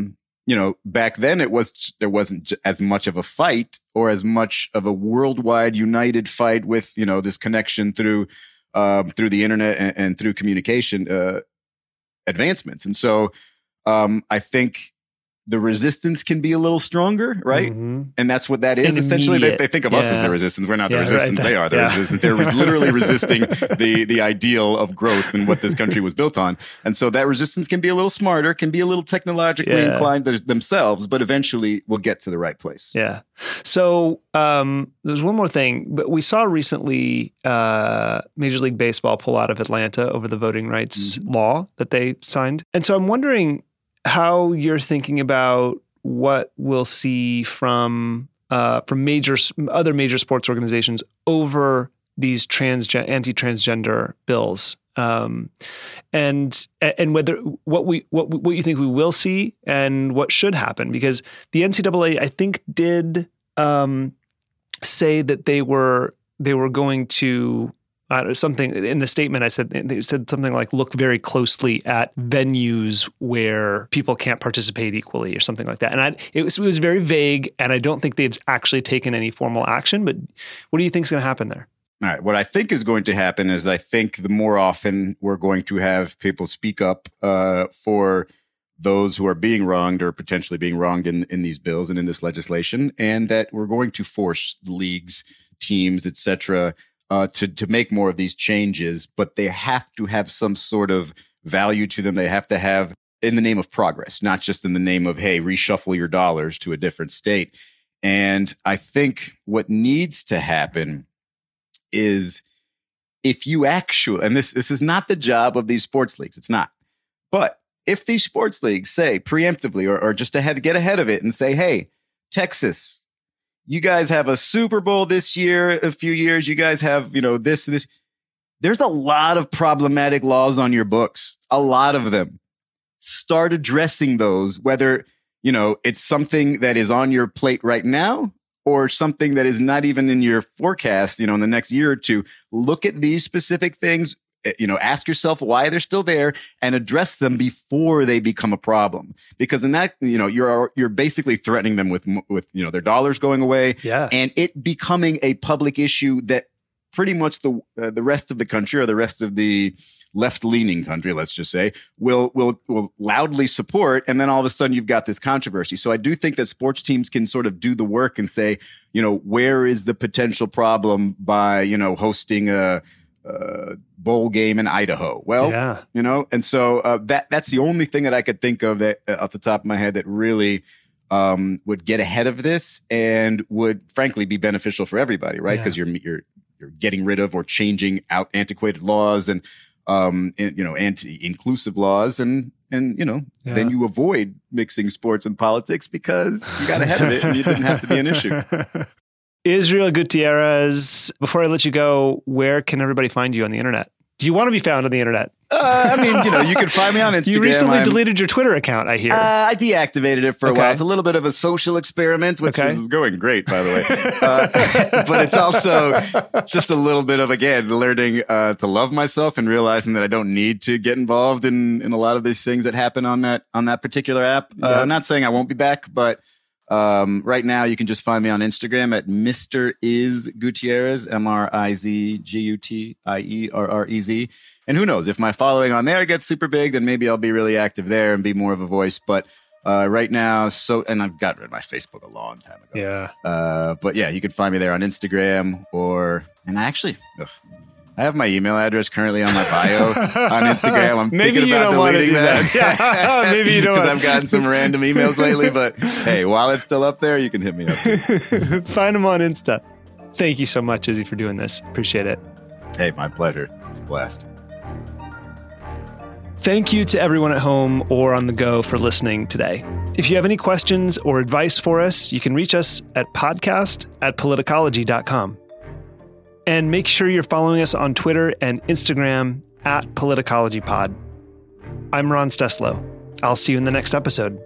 you know, back then it was there wasn't as much of a fight or as much of a worldwide united fight with, you know, this connection through um, through the internet and, and through communication uh, advancements. And so um, I think the resistance can be a little stronger, right? Mm-hmm. And that's what that is. And essentially, they, they think of yeah. us as the resistance. We're not yeah, the resistance. Right. They are the yeah. resistance. They're literally resisting the the ideal of growth and what this country was built on. And so that resistance can be a little smarter, can be a little technologically yeah. inclined themselves, but eventually we'll get to the right place. Yeah. So um, there's one more thing. But we saw recently uh, Major League Baseball pull out of Atlanta over the voting rights mm-hmm. law that they signed. And so I'm wondering how you're thinking about what we'll see from uh, from major other major sports organizations over these transgen anti-transgender bills, um, and and whether what we what what you think we will see and what should happen, because the N C double A I think did um, say that they were they were going to. Uh, something in the statement, I said, they said something like, look very closely at venues where people can't participate equally or something like that. And I, it, was, it was very vague, and I don't think they've actually taken any formal action. But what do you think is going to happen there? All right. What I think is going to happen is I think the more often we're going to have people speak up uh, for those who are being wronged or potentially being wronged in, in these bills and in this legislation, and that we're going to force leagues, teams, et cetera, Uh, to to make more of these changes, but they have to have some sort of value to them. They have to have in the name of progress, not just in the name of, hey, reshuffle your dollars to a different state. And I think what needs to happen is if you actually, and this this is not the job of these sports leagues, it's not. But if these sports leagues say preemptively or, or just ahead, get ahead of it and say, hey, Texas, you guys have a Super Bowl this year, a few years. You guys have, you know, this, this. There's a lot of problematic laws on your books, a lot of them. Start addressing those, whether, you know, it's something that is on your plate right now or something that is not even in your forecast, you know, in the next year or two. Look at these specific things. You know, ask yourself why they're still there and address them before they become a problem. Because in that, you know, you're you're basically threatening them with with you know their dollars going away, yeah, and it becoming a public issue that pretty much the uh, the rest of the country or the rest of the left-leaning country, let's just say, will will will loudly support, and then all of a sudden you've got this controversy. So I do think that sports teams can sort of do the work and say, you know, where is the potential problem by you know hosting a Uh, bowl game in Idaho. Well, yeah. you know, and so uh, that that's the only thing that I could think of that, uh, off the top of my head that really um, would get ahead of this and would, frankly, be beneficial for everybody, right? Because yeah. you're you're you're getting rid of or changing out antiquated laws and um, and, you know, anti-inclusive laws, and and you know, yeah. then you avoid mixing sports and politics because you got ahead of it and you didn't have to be an issue. Israel Gutierrez, before I let you go, where can everybody find you on the internet? Do you want to be found on the internet? Uh, I mean, you know, you can find me on Instagram. You recently I'm, deleted your Twitter account, I hear. Uh, I deactivated it for a okay. while. It's a little bit of a social experiment, which okay. is going great, by the way. Uh, but it's also just a little bit of, again, learning uh, to love myself and realizing that I don't need to get involved in, in a lot of these things that happen on that on that particular app. Uh, yeah. I'm not saying I won't be back, but Um, right now, you can just find me on Instagram at Mister Is Gutierrez, M R I Z G U T I E R R E Z. And who knows, if my following on there gets super big, then maybe I'll be really active there and be more of a voice. But uh, right now, so and I've got rid of my Facebook a long time ago. Yeah. Uh, but yeah, you can find me there on Instagram or, and I actually, ugh, I have my email address currently on my bio on Instagram. I'm maybe thinking you about don't want to deleting do that. that. Yeah. Maybe you don't. Because I've gotten some random emails lately. But hey, while it's still up there, you can hit me up. Find them on Insta. Thank you so much, Izzy, for doing this. Appreciate it. Hey, my pleasure. It's a blast. Thank you to everyone at home or on the go for listening today. If you have any questions or advice for us, you can reach us at podcast at politicology dot com. And make sure you're following us on Twitter and Instagram at politicologypod. I'm Ron Steslow. I'll see you in the next episode.